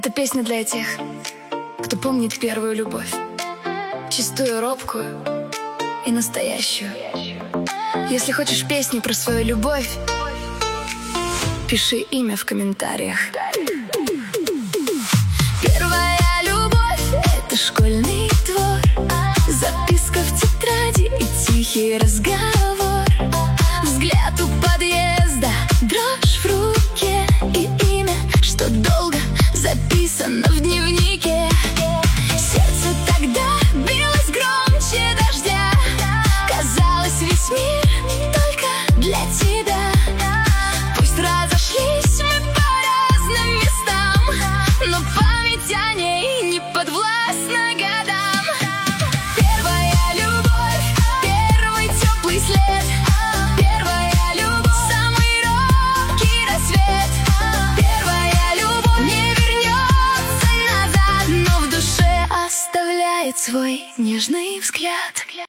Это песня для тех, кто помнит первую любовь, чистую, робкую и настоящую. Если хочешь песни про свою любовь, пиши имя в комментариях. Первая любовь — это школьный двор, записка в тетради и тихий разговор. Взгляд у подъезда, дрожь в руке и имя, что долго записано в дневнике. Сердце тогда билось громче дождя, казалось, весь мир только для тебя. Пусть разошлись мы по разным местам, но память о ней не подвластна годам. Первая любовь, первый теплый след, первая любовь, самый робкий рассвет. Первая любовь не вернется назад, но в душе оставляет свой нежный взгляд.